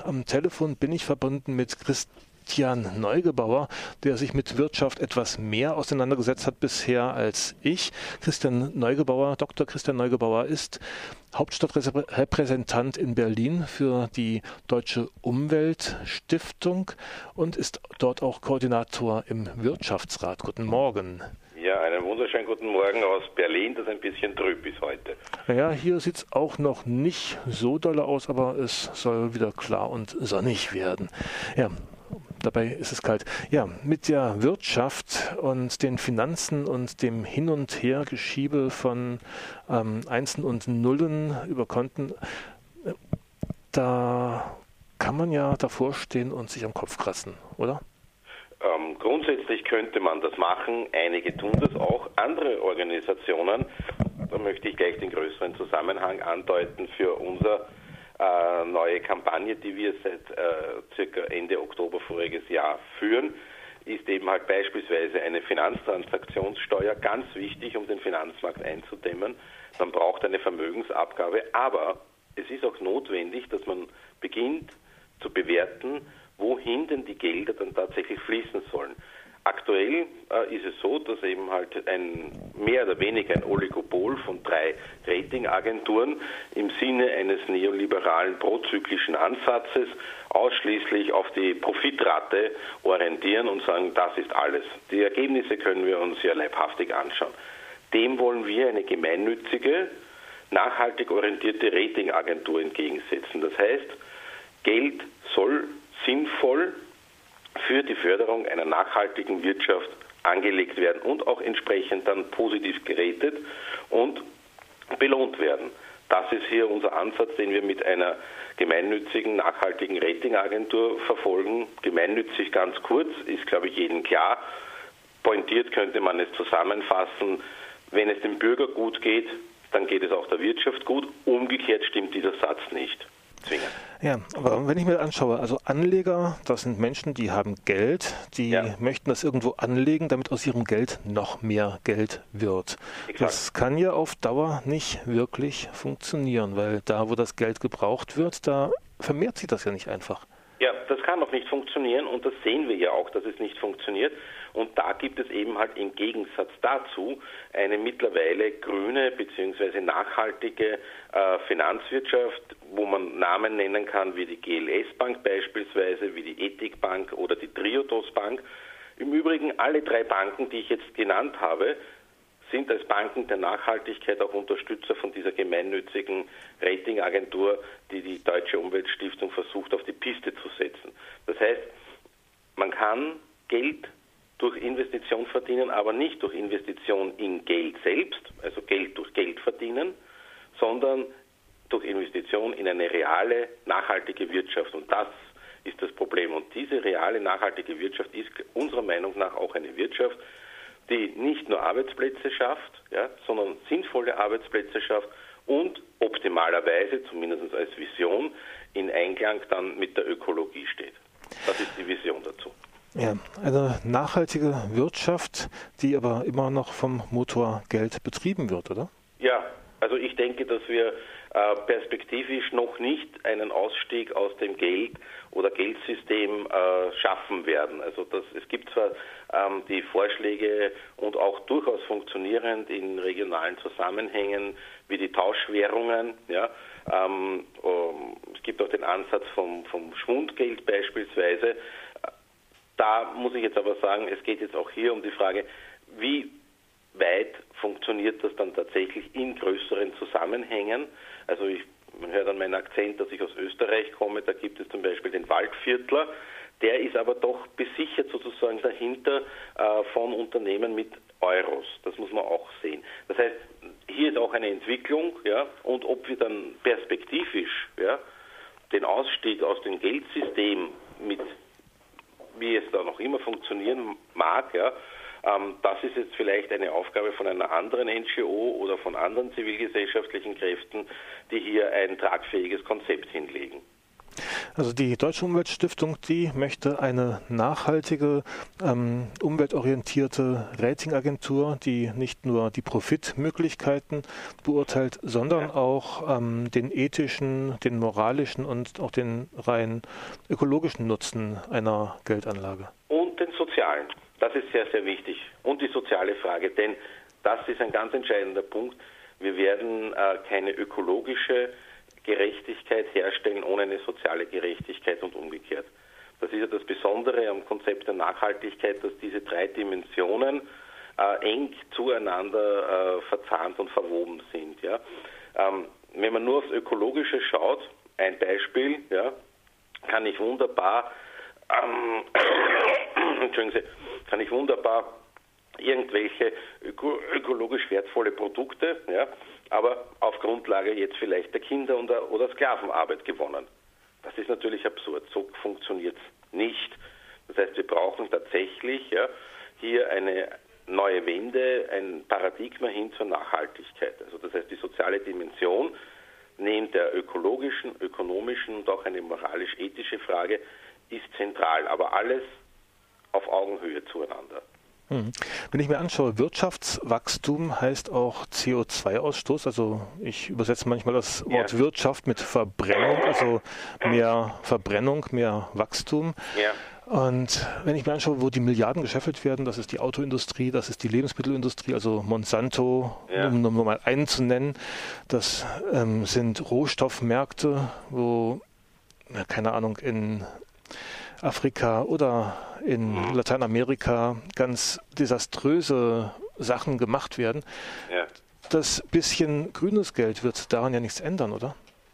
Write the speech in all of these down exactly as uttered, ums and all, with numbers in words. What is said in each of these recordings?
Am Telefon bin ich verbunden mit Christian Neugebauer, der sich mit Wirtschaft etwas mehr auseinandergesetzt hat bisher als ich. Christian Neugebauer, Doktor Christian Neugebauer ist Hauptstadtrepräsentant in Berlin für die Deutsche Umweltstiftung und ist dort auch Koordinator im Wirtschaftsrat. Guten Morgen. Ja, einen wunderschönen guten Morgen aus Berlin, das ein bisschen trüb ist heute. Naja, hier sieht es auch noch nicht so doll aus, aber es soll wieder klar und sonnig werden. Ja, dabei ist es kalt. Ja, mit der Wirtschaft und den Finanzen und dem Hin- und Hergeschiebe von ähm, Einsen und Nullen über Konten, da kann man ja davor stehen und sich am Kopf kratzen, oder? Ähm, grundsätzlich könnte man das machen, einige tun das auch, andere Organisationen, da möchte ich gleich den größeren Zusammenhang andeuten für unsere äh, neue Kampagne, die wir seit äh, circa Ende Oktober voriges Jahr führen, ist eben halt beispielsweise eine Finanztransaktionssteuer ganz wichtig, um den Finanzmarkt einzudämmen. Man braucht eine Vermögensabgabe, aber es ist auch notwendig, dass man beginnt zu bewerten, wohin denn die Gelder dann tatsächlich fließen sollen. Aktuell äh, ist es so, dass eben halt ein mehr oder weniger ein Oligopol von drei Ratingagenturen im Sinne eines neoliberalen prozyklischen Ansatzes ausschließlich auf die Profitrate orientieren und sagen, das ist alles. Die Ergebnisse können wir uns ja leibhaftig anschauen. Dem wollen wir eine gemeinnützige, nachhaltig orientierte Ratingagentur entgegensetzen. Das heißt, Geld soll sinnvoll für die Förderung einer nachhaltigen Wirtschaft angelegt werden und auch entsprechend dann positiv gerätet und belohnt werden. Das ist hier unser Ansatz, den wir mit einer gemeinnützigen, nachhaltigen Ratingagentur verfolgen. Gemeinnützig ganz kurz, ist glaube ich jedem klar. Pointiert könnte man es zusammenfassen, wenn es dem Bürger gut geht, dann geht es auch der Wirtschaft gut. Umgekehrt stimmt dieser Satz nicht. Zwingend. Ja, aber wenn ich mir anschaue, also Anleger, das sind Menschen, die haben Geld, die ja. möchten das irgendwo anlegen, damit aus ihrem Geld noch mehr Geld wird. Exakt. Das kann ja auf Dauer nicht wirklich funktionieren, weil da, wo das Geld gebraucht wird, da vermehrt sich das ja nicht einfach. Ja, das kann auch nicht funktionieren und das sehen wir ja auch, dass es nicht funktioniert. Und da gibt es eben halt im Gegensatz dazu eine mittlerweile grüne bzw. nachhaltige äh, Finanzwirtschaft, wo man Namen nennen kann wie die G L S-Bank beispielsweise, wie die Ethikbank oder die Triodos Bank. Im Übrigen alle drei Banken, die ich jetzt genannt habe, sind als Banken der Nachhaltigkeit auch Unterstützer von dieser gemeinnützigen Ratingagentur, die die Deutsche Umweltstiftung versucht auf die Piste zu setzen. Das heißt, man kann Geld durch Investition verdienen, aber nicht durch Investition in Geld selbst, also Geld durch Geld verdienen, sondern durch Investition in eine reale, nachhaltige Wirtschaft. Und das ist das Problem. Und diese reale, nachhaltige Wirtschaft ist unserer Meinung nach auch eine Wirtschaft, die nicht nur Arbeitsplätze schafft, ja, sondern sinnvolle Arbeitsplätze schafft und optimalerweise, zumindest als Vision, in Einklang dann mit der Ökologie steht. Das ist die Vision dazu. Ja, eine nachhaltige Wirtschaft, die aber immer noch vom Motor Geld betrieben wird, oder? Ja, also ich denke, dass wir äh, perspektivisch noch nicht einen Ausstieg aus dem Geld oder Geldsystem äh, schaffen werden. Also das, es gibt zwar ähm, die Vorschläge und auch durchaus funktionierend in regionalen Zusammenhängen wie die Tauschwährungen. Ja, ähm, ähm, es gibt auch den Ansatz vom, vom Schwundgeld beispielsweise. Da muss ich jetzt aber sagen, es geht jetzt auch hier um die Frage, wie weit funktioniert das dann tatsächlich in größeren Zusammenhängen? Also ich, man hört an meinem Akzent, dass ich aus Österreich komme, da gibt es zum Beispiel den Waldviertler, der ist aber doch besichert sozusagen dahinter äh, von Unternehmen mit Euros. Das muss man auch sehen. Das heißt, hier ist auch eine Entwicklung, ja, und ob wir dann perspektivisch, ja, den Ausstieg aus dem Geldsystem mit, wie es da noch immer funktionieren mag, ja, ähm, das ist jetzt vielleicht eine Aufgabe von einer anderen N G O oder von anderen zivilgesellschaftlichen Kräften, die hier ein tragfähiges Konzept hinlegen. Also die Deutsche Umweltstiftung, die möchte eine nachhaltige, ähm, umweltorientierte Ratingagentur, die nicht nur die Profitmöglichkeiten beurteilt, sondern auch ähm, den ethischen, den moralischen und auch den rein ökologischen Nutzen einer Geldanlage. Und den sozialen. Das ist sehr, sehr wichtig. Und die soziale Frage, denn das ist ein ganz entscheidender Punkt. Wir werden äh, keine ökologische Gerechtigkeit herstellen ohne eine soziale Gerechtigkeit und umgekehrt. Das ist ja das Besondere am Konzept der Nachhaltigkeit, dass diese drei Dimensionen äh, eng zueinander äh, verzahnt und verwoben sind. Ja? Ähm, wenn man nur aufs Ökologische schaut, ein Beispiel, ja, kann ich wunderbar, ähm, Entschuldigen Sie, kann ich wunderbar irgendwelche öko ökologisch wertvolle Produkte, ja, aber auf Grundlage jetzt vielleicht der Kinder- oder, oder Sklavenarbeit gewonnen. Das ist natürlich absurd. So funktioniert es nicht. Das heißt, wir brauchen tatsächlich ja, hier eine neue Wende, ein Paradigma hin zur Nachhaltigkeit. Also das heißt, die soziale Dimension neben der ökologischen, ökonomischen und auch eine moralisch-ethische Frage ist zentral, aber alles auf Augenhöhe zueinander. Wenn ich mir anschaue, Wirtschaftswachstum heißt auch C O zwei Ausstoß. Also ich übersetze manchmal das Wort ja. Wirtschaft mit Verbrennung, also mehr Verbrennung, mehr Wachstum. Ja. Und wenn ich mir anschaue, wo die Milliarden gescheffelt werden, das ist die Autoindustrie, das ist die Lebensmittelindustrie, also Monsanto, ja. um nur mal einen zu nennen. Das ähm, sind Rohstoffmärkte, wo, na, keine Ahnung, in Afrika oder in Lateinamerika ganz desaströse Sachen gemacht werden. Ja. Das bisschen grünes Geld wird daran ja nichts ändern, oder?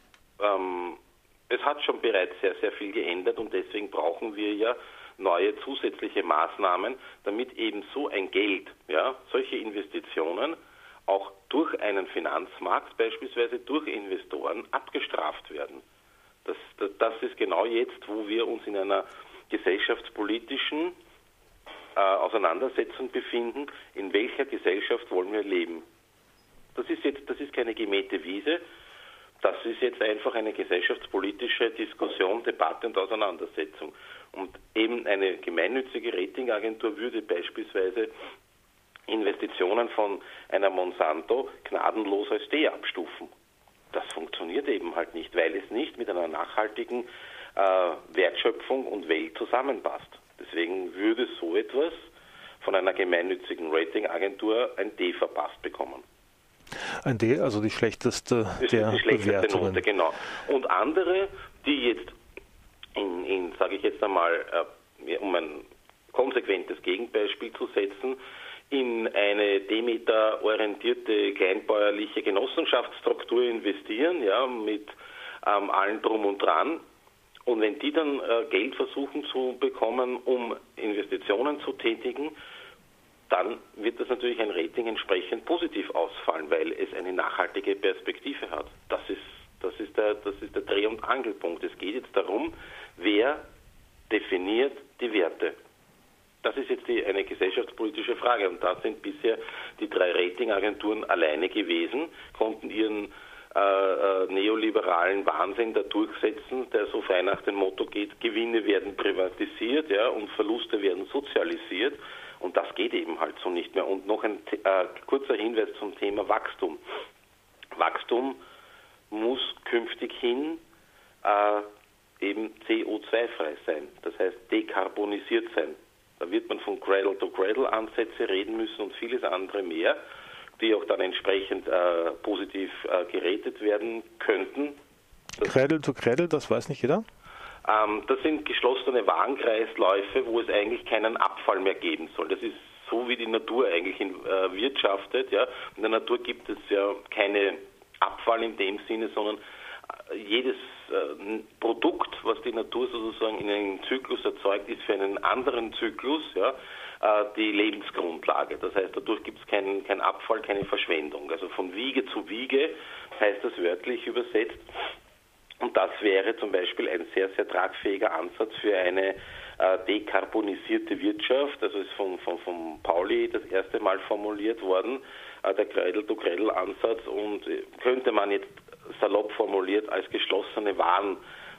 Ähm, es hat schon bereits sehr, sehr viel geändert und deswegen brauchen wir ja neue zusätzliche Maßnahmen, damit eben so ein Geld, ja, solche Investitionen auch durch einen Finanzmarkt, beispielsweise durch Investoren, abgestraft werden. Das, das, das ist genau jetzt, wo wir uns in einer gesellschaftspolitischen äh, Auseinandersetzung befinden. In welcher Gesellschaft wollen wir leben? Das ist jetzt, das ist keine gemähte Wiese. Das ist jetzt einfach eine gesellschaftspolitische Diskussion, Debatte und Auseinandersetzung. Und eben eine gemeinnützige Ratingagentur würde beispielsweise Investitionen von einer Monsanto gnadenlos als D abstufen. Das funktioniert eben halt nicht, weil es nicht mit einer nachhaltigen äh, Wertschöpfung und Welt zusammenpasst. Deswegen würde so etwas von einer gemeinnützigen Ratingagentur ein D verpasst bekommen. Ein D, also die schlechteste das der ist die schlechteste Bewertungen. Note, genau. Und andere, die jetzt in, in sage ich jetzt einmal, äh, um ein konsequentes Gegenbeispiel zu setzen, in eine Demeter-orientierte kleinbäuerliche Genossenschaftsstruktur investieren, ja, mit ähm, allem Drum und Dran. Und wenn die dann äh, Geld versuchen zu bekommen, um Investitionen zu tätigen, dann wird das natürlich ein Rating entsprechend positiv ausfallen, weil es eine nachhaltige Perspektive hat. Das ist, das ist der, das ist der Dreh- und Angelpunkt. Es geht jetzt darum, wer definiert die Werte. Das ist jetzt die, eine gesellschaftspolitische Frage und da sind bisher die drei Ratingagenturen alleine gewesen, konnten ihren äh, äh, neoliberalen Wahnsinn da durchsetzen, der so frei nach dem Motto geht, Gewinne werden privatisiert, ja, und Verluste werden sozialisiert und das geht eben halt so nicht mehr. Und noch ein äh, kurzer Hinweis zum Thema Wachstum. Wachstum muss künftig hin äh, eben C O zwei frei sein, das heißt dekarbonisiert sein. Da wird man von Cradle-to-Cradle-Ansätze reden müssen und vieles andere mehr, die auch dann entsprechend äh, positiv äh, gerätet werden könnten. Cradle-to-Cradle, das weiß nicht jeder? Ähm, das sind geschlossene Warenkreisläufe, wo es eigentlich keinen Abfall mehr geben soll. Das ist so, wie die Natur eigentlich in, äh, wirtschaftet. Ja. In der Natur gibt es ja keine Abfall in dem Sinne, sondern jedes äh, Produkt, was die Natur sozusagen in einem Zyklus erzeugt, ist für einen anderen Zyklus ja, äh, die Lebensgrundlage. Das heißt, dadurch gibt es keinen kein Abfall, keine Verschwendung. Also von Wiege zu Wiege heißt das wörtlich übersetzt. Und das wäre zum Beispiel ein sehr, sehr tragfähiger Ansatz für eine äh, dekarbonisierte Wirtschaft. Also ist von, von, von Pauli das erste Mal formuliert worden, äh, der Cradle-to-Cradle-Ansatz. Und äh, könnte man jetzt salopp formuliert als geschlossene Waren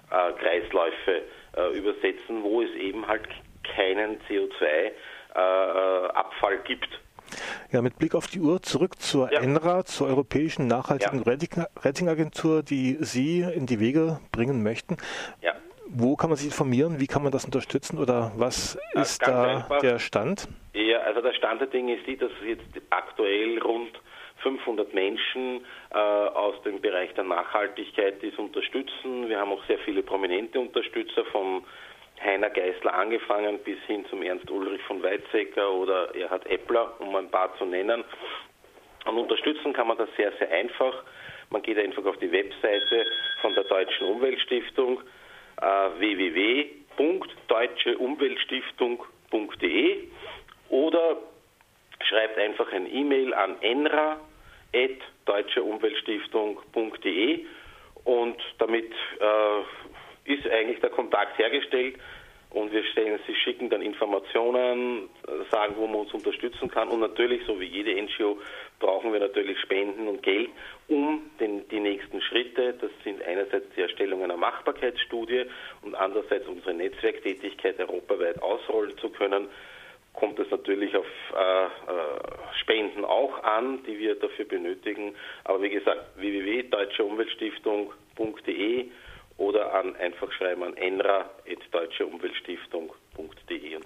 äh, Kreisläufe äh, übersetzen, wo es eben halt keinen C O zwei Abfall gibt. Ja, mit Blick auf die Uhr zurück zur Ja. ENRA, zur Europäischen Nachhaltigen Ja. Ratingagentur, die Sie in die Wege bringen möchten. Ja. Wo kann man sich informieren? Wie kann man das unterstützen? Oder was ist Ganz da einfach. der Stand? Ja, also der Stand der Dinge ist die, dass jetzt aktuell rund fünfhundert Menschen äh, aus dem Bereich der Nachhaltigkeit dies unterstützen. Wir haben auch sehr viele prominente Unterstützer, von Heiner Geißler angefangen bis hin zum Ernst Ulrich von Weizsäcker oder Erhard Eppler, um ein paar zu nennen. Und unterstützen kann man das sehr, sehr einfach. Man geht einfach auf die Webseite von der Deutschen Umweltstiftung, äh, w w w punkt deutsche umweltstiftung punkt de oder schreibt einfach ein E-Mail an enra at deutsche umweltstiftung punkt de und damit äh, ist eigentlich der Kontakt hergestellt und wir stellen, sie schicken dann Informationen, sagen, wo man uns unterstützen kann und natürlich, so wie jede N G O, brauchen wir natürlich Spenden und Geld, um den, die nächsten Schritte, das sind einerseits die Erstellung einer Machbarkeitsstudie und andererseits unsere Netzwerktätigkeit europaweit ausrollen zu können, kommt es natürlich auf äh, äh, Spenden auch an, die wir dafür benötigen. Aber wie gesagt, w w w punkt deutsche umweltstiftung punkt de oder an einfach schreiben an enra at deutsche umweltstiftung punkt de.